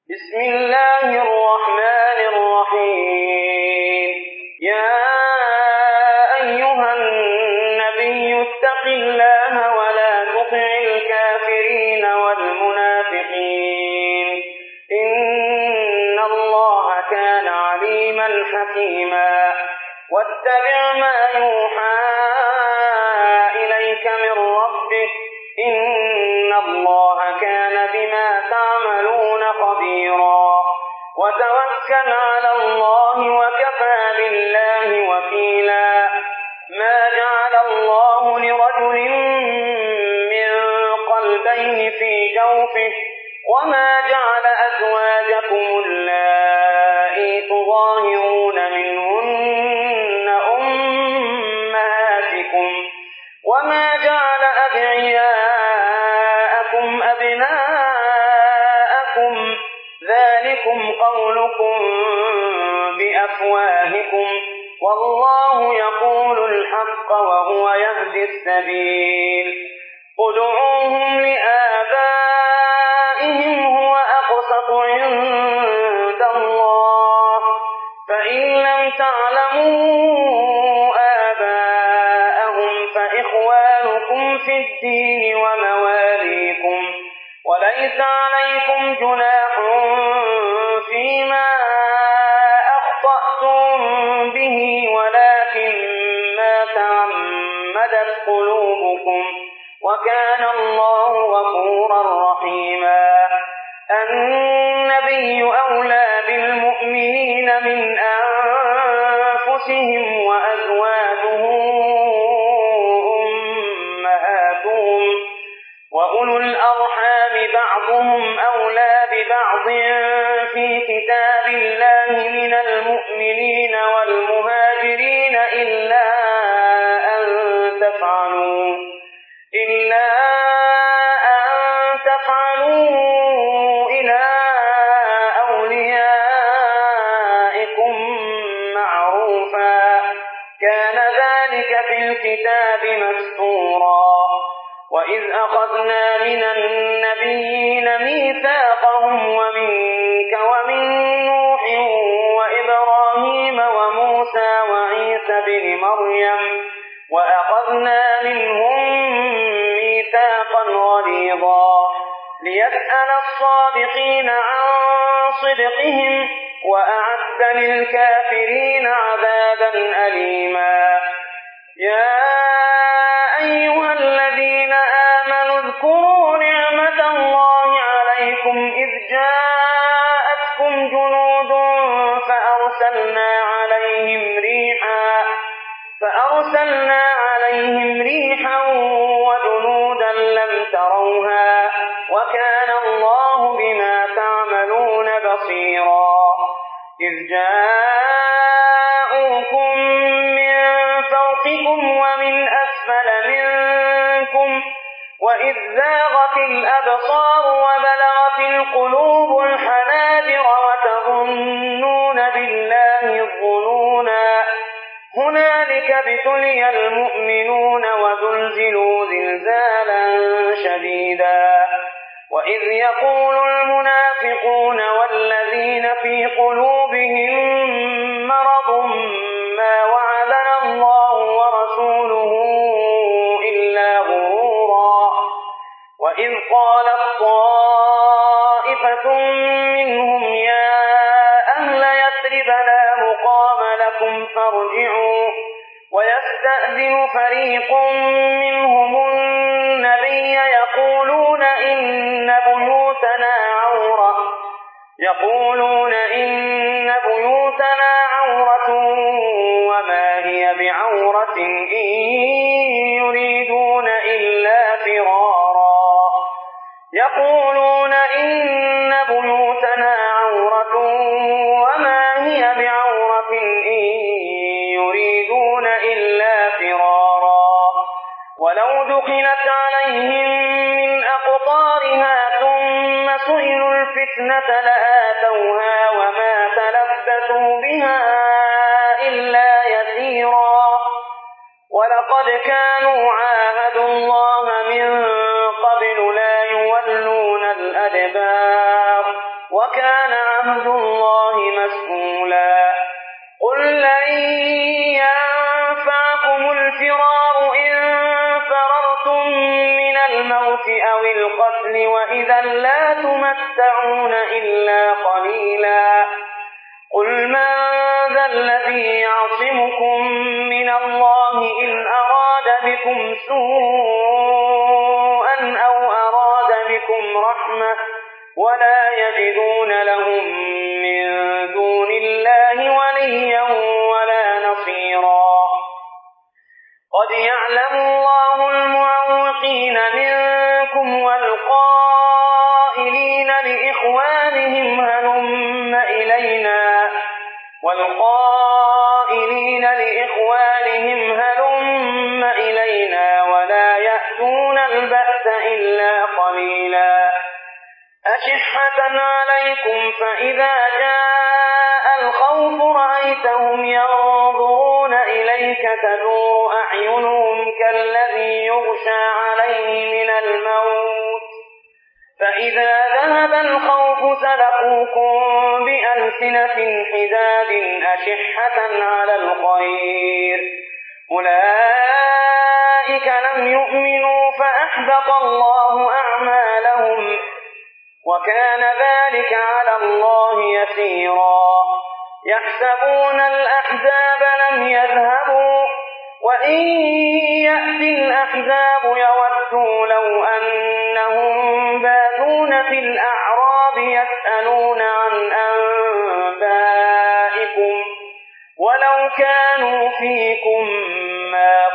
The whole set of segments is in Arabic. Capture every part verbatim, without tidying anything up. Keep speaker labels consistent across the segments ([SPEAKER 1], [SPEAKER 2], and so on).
[SPEAKER 1] بسم الله الرحمن الرحيم. يا أيها النبي اتق الله ولا تطع الكافرين والمنافقين إن الله كان عليما حكيما. واتبع ما يوحى إليك من ربك إن الله كان بما تعملون خبيرا. وتوكل على الله وكفى بالله وكيلا. ما جعل الله لرجل من قلبين في جوفه وما جعل أزواجكم اللائي تظاهرون منهن أمهاتكم وما جعل أدعياءكم أبناءكم ذلكم قولكم بأفواهكم والله يقول الحق وهو يهدي السبيل. ادعوهم لآبائهم هو أقسط عند الله فإن لم تعلموا آباءهم فإخوانكم في الدين ومواليكم وليس عليكم جناح فيما أخطأتم به ولكن ما تعمدت قلوبكم وكان الله غفورا رحيما. النبي أولى بالمؤمنين من أنفسهم وأزواجه أمهاتهم وأولو الأرحام بعضهم أولى ببعض في كتاب الله من المؤمنين والمهاجرين إلا أن تفعلوا إلا أن تفعلوا إلى أوليائكم معروفا كان ذلك في الكتاب مسطورا. وإذ أخذنا من النبيين ميثاقهم ومنك ومن نوح وإبراهيم وموسى وعيسى بن مريم وأخذنا منهم ميثاقا غليظا ليسأل الصادقين عن صدقهم وأعد للكافرين عذابا أليما. يا أيها الذين آمنوا اذكروا نعمة الله عليكم إذ جاءتكم جنود فأرسلنا عليهم ريحا فأرسلنا عليهم ريحا وجنودا لم تروها وكان الله بما تعملون بصيرا. إذ جاءوكم من فوقكم ومن أسفل منكم وإذ زاغت الأبصار وبلغت القلوب الحناجر وتظنون بالله الظنونا هنالك ابتلي المؤمنون وزلزلوا زلزالا شديدا. وإذ يقول المنافقون والذين في قلوبهم مرض ما وعدنا الله ورسوله إلا غرورا. وإذ قالت طائفة منهم يا أهل يثرب لا مقام لكم فارجعوا ويستأذن فريق منهم النبي يقولون إن بيوتنا عورة يقولون إن بيوتنا عورة وما هي بعورة إن يريدون إلا فرارا يقولون إن بيوتنا عورة وما هي بعورة إن يريدون إلا فرارا ولو دخلت عليهم من أقطارها ثم سئلوا الفتنة لآتوها وما تلبثوا بها إلا يسيرا. ولقد كانوا عاهدوا الله من قبل لا يولون الأدبار وكان عهد الله مسئولا قل لن ينفعكم الفرار إن فررتم من الموت أو القتل وإذا لا تمتعون إلا قليلا قل من ذا الذي يعصمكم من الله إن أراد بكم سوءا أو أراد بكم رحمة ولا يجدون لهم من دون الله وليا ولا نصيرا قد يعلم الله المعوقين منكم والقائلين لإخوانهم هلم إلينا والقائلين لإخوانهم هلم إلينا ولا يأتون البأس إلا قليلا أشحة عليكم فإذا جاء الخوف رأيتهم ينظرون إليك تدور أعينهم كالذي يغشى عليه من الموت فإذا ذهب الخوف سلقوكم بألسنة حداد أشحة على الخير أولئك لم يؤمنوا فأحبط الله أعمالهم وكان ذلك على الله يسيرا يحسبون الأحزاب لم يذهبوا وإن يأتي الأحزاب يودوا لو أنهم بادون في الأعراب يسألون عن أنبائكم ولو كانوا فيكم ما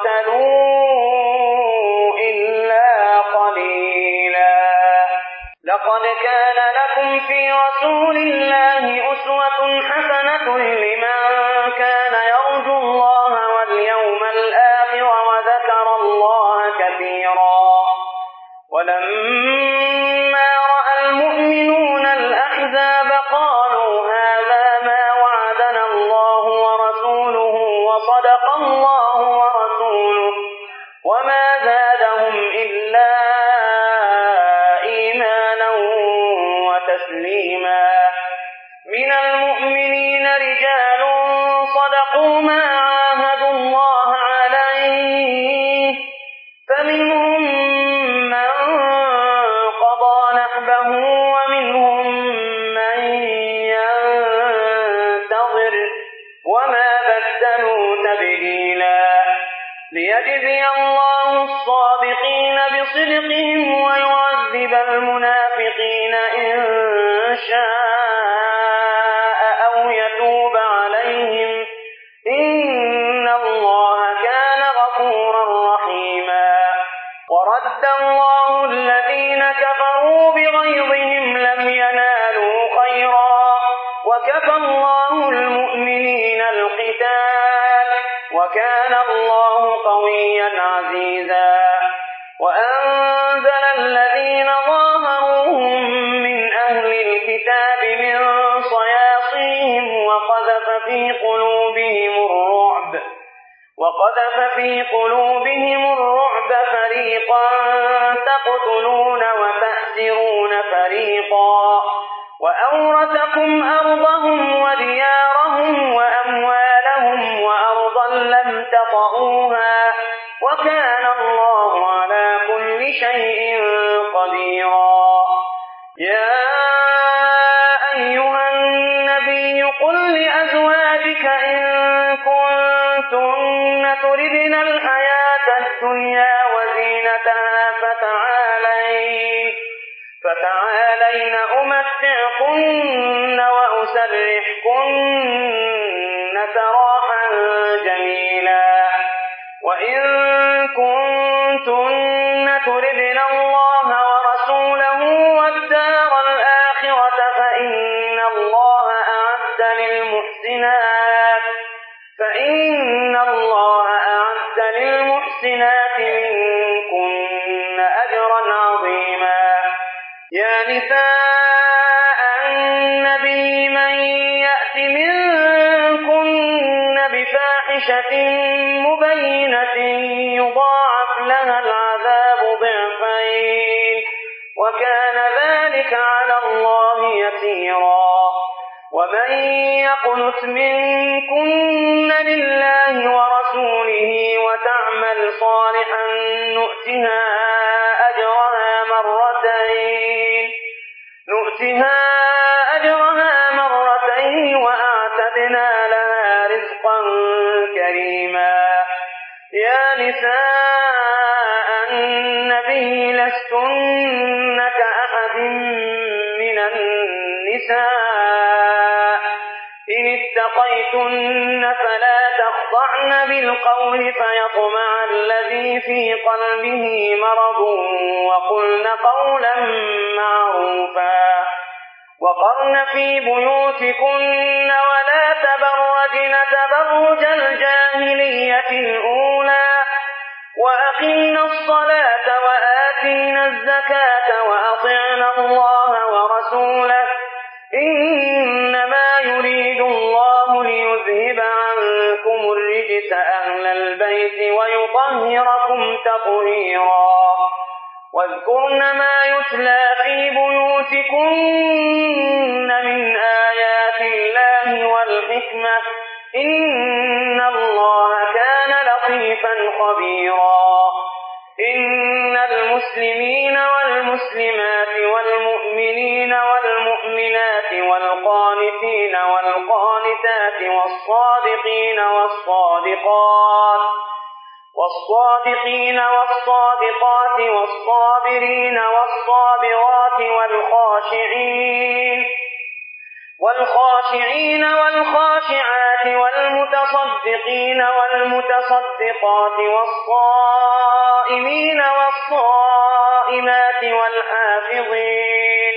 [SPEAKER 1] قاتلوا إلا قليلا لقد كان لكم في رسول الله أسوة حسنة لمن كان يرجو الله واليوم الآخر وذكر الله كثيرا ولما رأى المؤمنون الأحزاب قالوا هذا ما وعدنا الله ورسوله وصدق الله ورسوله وما زادهم إلا إيمانا وتسليما من المؤمنين رجال صدقوا ما عاهدوا الله عليه فمنهم من قضى نحبه ومنهم من ينتظر وما بدلوا تبديلا ليجزي الله الصادقين بصدقهم ويعذب المنافقين إن شاء أو يتوب عليهم إن الله كان غفورا رحيما ورد الله الذين كفروا بغيظهم لم ينالوا خيرا وكفى الله المؤمنين القتال وكان الله قويا عزيزا وأنزل الذين ظاهروهم من أهل الكتاب من صياصيهم وقذف في قلوبهم الرعب وقذف في قلوبهم الرعب فريقا تقتلون وتأسرون فريقا وأورثكم أرضهم وديارهم وأموالهم وأرضا لم تطئوها وكان الله على كل شيء قديرا يا أيها النبي قل لأزواجك إن كنتن تردن الحياة الدنيا وزينتها فتعالين فتعالين أمتعكن وأسرحكن سراحا جميلا وإن كنتن تردن الله ورسوله والدار الآخرة فإن الله أعد للمحسنات فإن الله أعد للمحسنات منكن أجرا عظيما يا نساء النبي من يأت منكن بفاحشة مبينة يضاعف لها العذاب ضعفين وكان ذلك على الله ومن يقنت منكن لله ورسوله وتعمل صالحا نؤتها أجرها مرتين نؤتها أجرها مرتين وأعتدنا لها رزقا كريما. يا نساء النبي لستن كأحد من النساء إن اتقيتن فلا تخضعن بالقول فيطمع الذي في قلبه مرض وقلن قولا معروفا وقرن في بيوتكن ولا تبرجن تبرج الجاهلية الأولى وأقمنا الصلاة وآتينا الزكاة وأطعنا الله ورسوله إنما يريد الله ليذهب عنكم الرجس أهل البيت ويطهركم تطهيرا. واذكرن ما يتلى في بيوتكن من آيات الله والحكمة إن الله كان لطيفا خبيرا. إن المسلمين والمسلمات والمؤمنين والمؤمنات والقانتين والقانتات والصادقين والصادقات والصادقين والصادقات والصابرين والصابرات والخاشعين والخاشعين والخاشعات والمتصدقين والمتصدقات والصائمين والصائمات والحافظين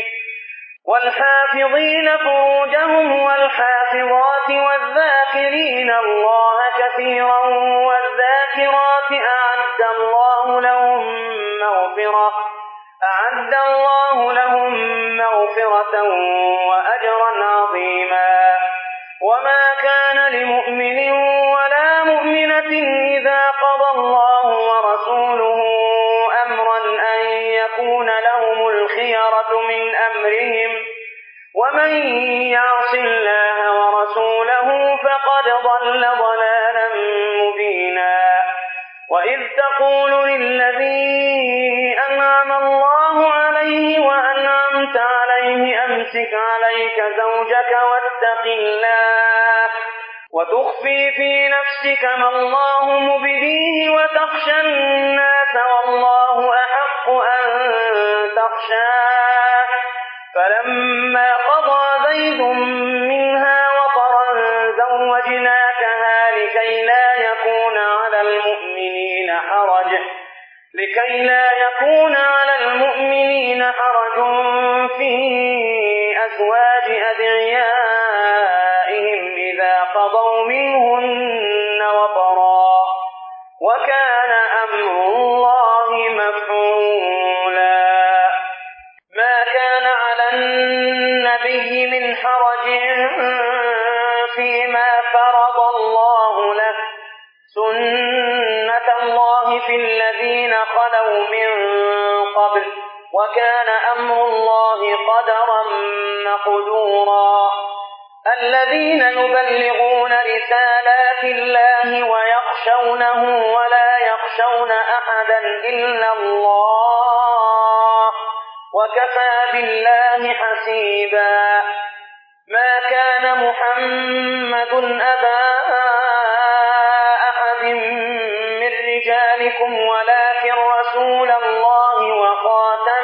[SPEAKER 1] والحافظين فروجهم والحافظات والذاكرين الله كثيرا والذاكرات أعد الله لهم مغفرة أعد الله لهم مغفرة وأجرا عظيما. وما كان لمؤمن ولا مؤمنة إذا قضى الله ورسوله أمرا أن يكون لهم الخيرة من أمرهم ومن يعص الله ورسوله فقد ضل ضلالا مبينا. وإذ تقول للذي أنعم الله عليه وأنعمت عليه أمسك عليك زوجك واتق الله وتخفي في نفسك ما الله مبديه وتخشى الناس والله أحق أن تخشاه. فلما قضى زيد منها وطرا زوجناكها لكي لا يكون على المؤمنين حرج لكي لا يكون على المؤمنين حرج في أزواج أدعيائهم إذا قضوا منهن وطرا وكان أمر الله مفعولا. ما كان على النبي من حرج فيما فرض الله له سنة الله في الذين خلوا من قبل وكان أمر الله قدرا مقدورا. الذين يبلغون رسالات الله ويخشونه ولا يخشون أحدا إلا الله وكفى بالله حسيبا. ما كان محمد أبا أحد من رجالكم ولكن رسول الله وخاتم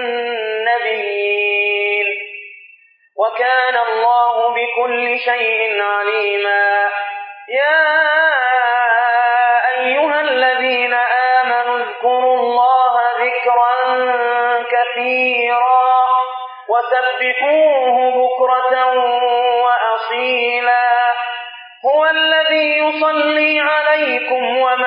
[SPEAKER 1] النبيين وكان الله بكل شيء عليما. يا أيها الذين آمنوا اذكروا الله ذكرا كثيرا وسبحوه بكرة وأصيلا. هو الذي يصلي عليكم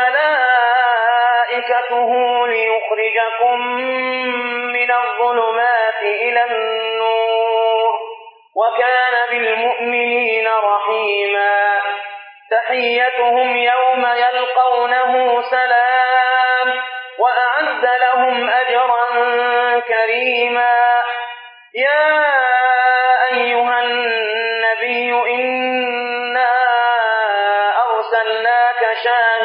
[SPEAKER 1] وملائكته ليخرجكم من الظلمات إلى النور وكان بالمؤمنين رحيما. تحيتهم يوم يلقونه سلام وأعد لهم أجرا كريما. يا أيها النبي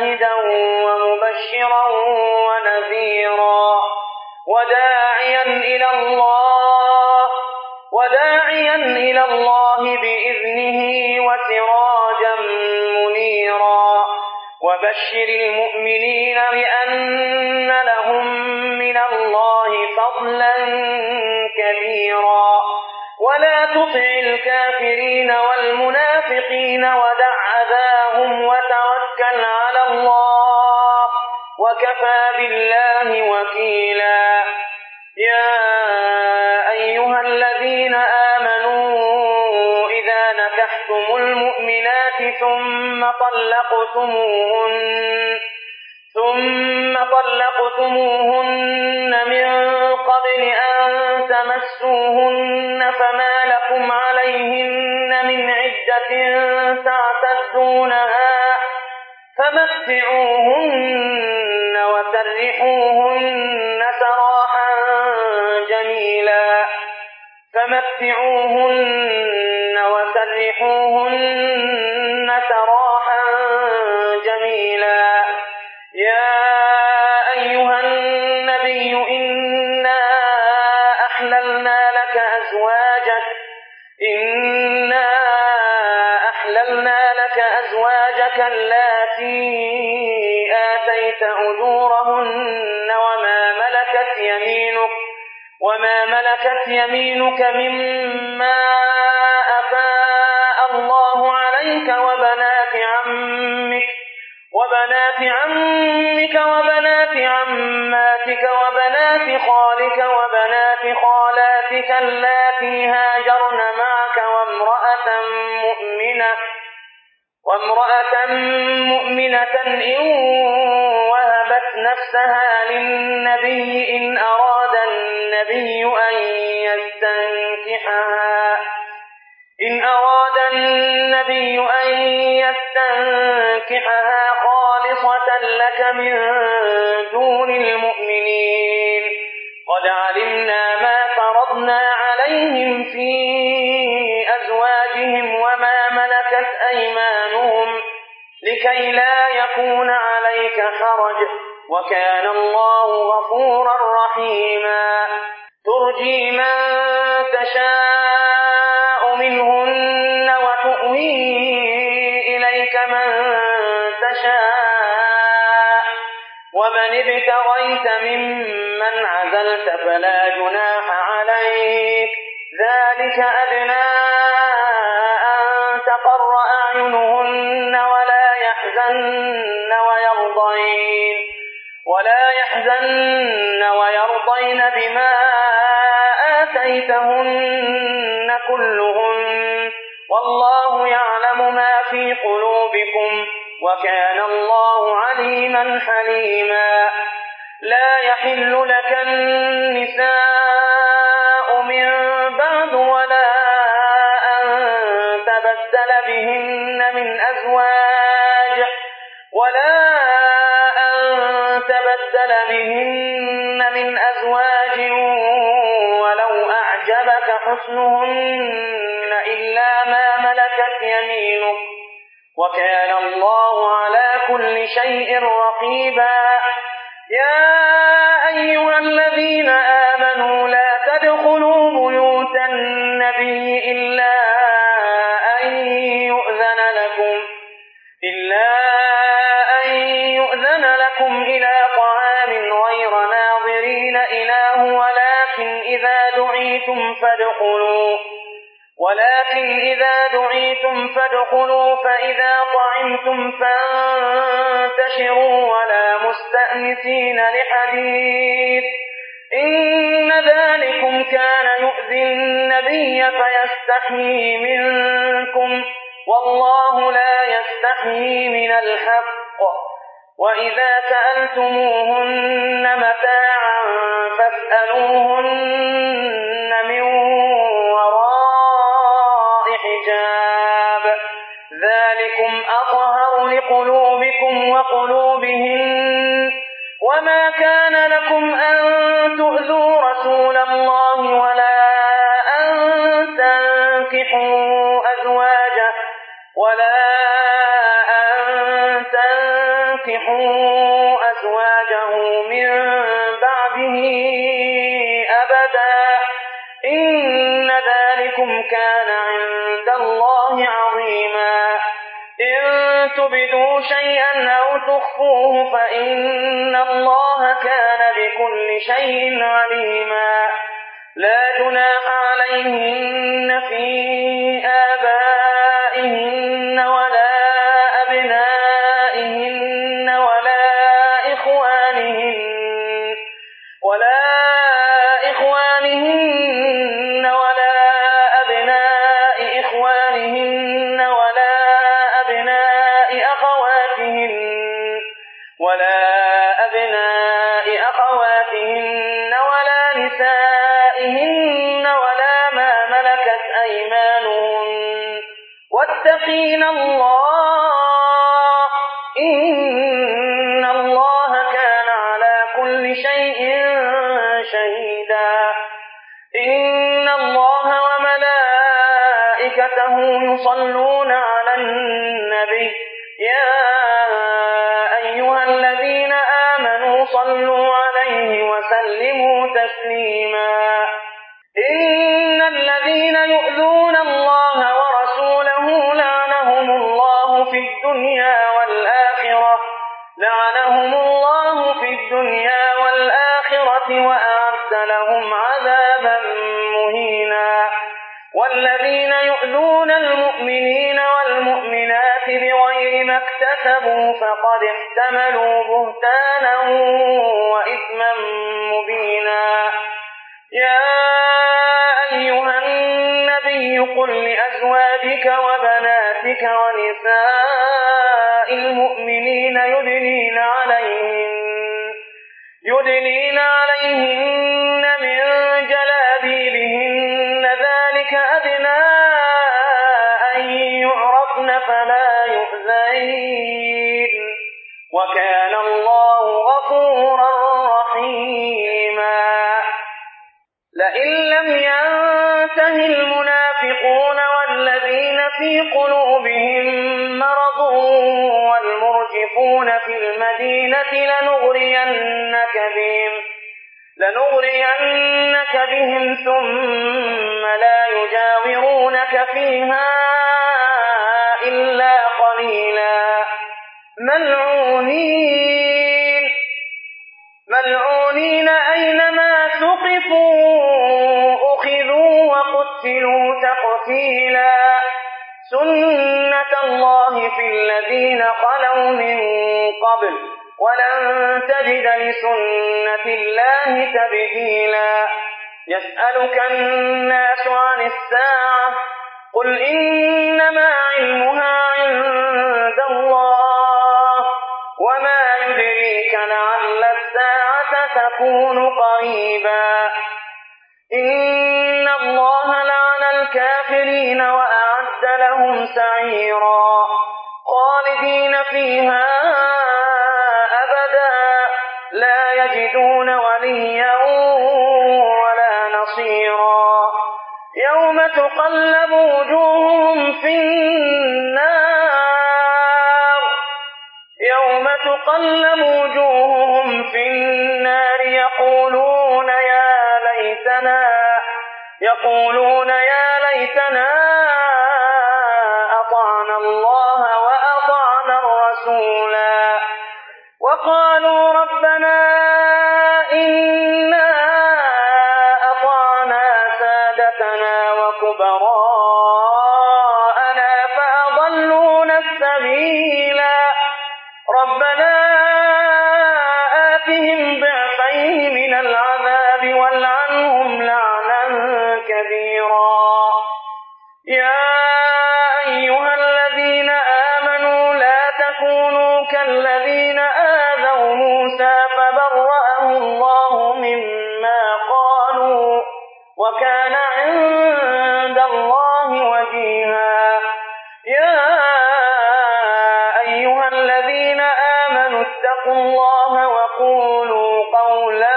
[SPEAKER 1] شاهدا ومبشرا ونذيرا وداعيا إلى الله وداعيا إلى الله بإذنه وسراجا منيرا وبشر المؤمنين بأن لهم من الله فضلا كبيرا ولا تطع الكافرين والمنافقين ودع أذاهم وتوكل على الله وكفى بالله وكيلا يا أيها الذين آمنوا إذا نكحتم المؤمنات ثم طلقتموهن ثم طلقتموهن من قبل أن تمسوهن فما لكم عليهن من عدة تعتدونها فمتعوهن وسرحوهن سراحا جميلا فمتعوهن وسرحوهن سراحا جميلا يا أيها النبي إنا أحللنا لك أزواجك إنا أحللنا لك أزواجك اللاتي آتيت أجورهن وما ملكت يمينك وما ملكت يمينك مما أفاء الله عليك وبنات عمك وبنات عمك وبنات عماتك وبنات خالك وبنات خالاتك اللاتي هاجرن معك وامرأة مؤمنة وامرأة مؤمنة إن وهبت نفسها للنبي إن أراد النبي أن يستنكحها إن أراد النبي أن يستنكحها خالصة لك من دون المؤمنين قد علمنا ما فرضنا عليهم في أزواجهم وما ملكت أيمانهم لكي لا يكون عليك حرج وكان الله غفورا رحيما ترجي من تشاء منهن وتؤوي إليك من تشاء ومن ابتغيت ممن عزلت فلا جناح عليك ذلك أدنى أن تقر أعينهن ولا يحزن ويرضين ولا يحزن ويرضين بما آتيتهن كلهن والله يعلم ما في قلوبكم وكان الله عليما حليما لا يحل لك النساء من بعد ولا أن تبدل بهن من أزواج ولا أن تبدل بهن من أزواج ولو أعجبك حسنهن إلا ما ملكت يمينك وكان الله على كل شيء رقيبا يا أيها الذين آمنوا لا تدخلوا بيوت النبي إلا أن يؤذن لكم إلا أن يؤذن لكم إلى طعام غير ناظرين إناه ولكن إذا دعيتم فادخلوا ولكن إذا دعيتم فادخلوا فإذا طعمتم فانتشروا ولا مستأنسين لحديث إن ذلكم كان يؤذي النبي فيستحيي منكم والله لا يستحيي من الحق وإذا سألتموهن متاعا فاسألوهن من وراء حجاب ذلكم أطهر لقلوبكم وقلوبهن وما كان لكم أن تؤذوا رسول الله ولا أن تنكحوا أزواجه ولا أن ينكحوا أزواجه من بعده أبدا إن ذلكم كان عند الله عظيما إن تبدوا شيئا أو تخفوه فإن الله كان بكل شيء عليما لا جناح عليهن في آبائهن ولا أبنائهن ولا إخوانهن ولا إخوانهن ولا أبناء إخوانهن ولا أبناء أخواتهن ولا أبناء أخواتهن ولا نسائهن ولا ما ملكت أيمانهن واتقين الله إن الله كان على كل شيء شهيدا إن الله وملائكته يصلون على النبي يا أيها الذين آمنوا صلوا عليه وسلموا تسليما إن الذين يؤذون الله ورسوله لعنهم الله في الدنيا والآخرة لعنهم الله في الدنيا والآخرة وأعد لهم عذابا مهينا والذين يؤذون المؤمنين والمؤمنات بغير ما اكتسبوا فقد احتملوا بهتانا وإثما مبينا يا أيها النبي قل لأزواجك وبناتك ونساء المؤمنين يدنين عليهن يدنين عليهن من جلابيبهن ذلك أدنى أن يعرفن فلا يؤذين وكان الله غفورا رحيما لئن لم ينته المنافقون والذين في قلوبهم مرض والمرجفون في المدينة لنغرينك بهم لنغرينك بهم ثم لا يجاورونك فيها إلا قليلا ملعونين ملعونين أينما ثقفوا أخذوا وقتلوا تقتيلا سنة الله في الذين خلوا من قبل ولن تجد لسنة الله تبديلا يسألك الناس عن الساعة قل إنما علمها عند الله وما يدريك لعل الساعة تكون قريبا إن الله لعن الكافرين وأعد لهم سعيرا خالدين فيها أبدا لا يجدون وليا ولا نصيرا يوم تقلب وجوههم في النار يوم تقلب وجوههم في النار يقولون يا ليتنا يقولون يا ليتنا أطعنا الله وأطعنا الرسولا وقالوا ربنا إنا أطعنا سادتنا وكبراءنا فأضلونا السبيلا ربنا آتهم ضعفين من العذاب والعنهم لعنا كبيرا يا أيها الذين آمنوا لا تكونوا كالذين آذوا موسى فبرأه الله مما قالوا وكان عند الله وجيها يا أيها الذين آمنوا اتقوا الله وقولوا قولا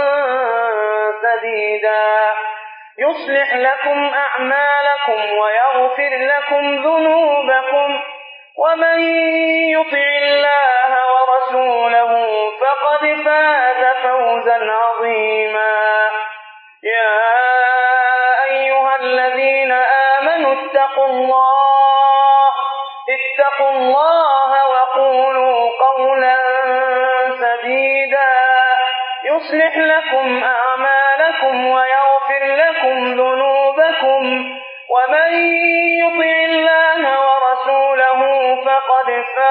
[SPEAKER 1] سديدا يصلح لكم أعمالكم ويغفر لكم ذنوبكم ومن يطع الله ورسوله ورسوله فقد فاز فوزا عظيما. يا أيها الذين آمنوا اتقوا الله اتقوا الله وقولوا قولا سديدا يصلح لكم أعمالكم ويغفر لكم ذنوبكم ومن يطع الله ورسوله فقد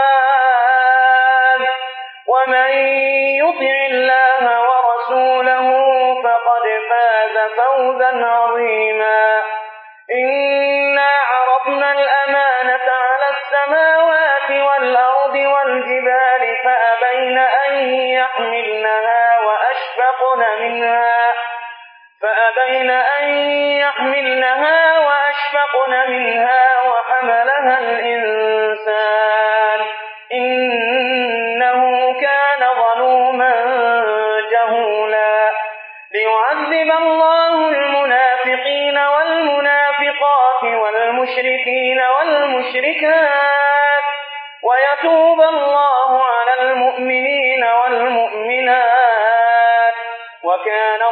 [SPEAKER 1] فاز ومن يطع الله ورسوله فقد فاز فوزا عظيما. إنا عرضنا الأمانة على السماوات والأرض والجبال فأبين أن يحملنها وأشفقن منها فأبين أن يحملنها وأشفقن منها وحملها الإنسان إنه كان ظلوما جهولا. ليعذب الله المنافقين والمنافقات والمشركين والمشركات ويتوب الله على المؤمنين والمؤمنات وكان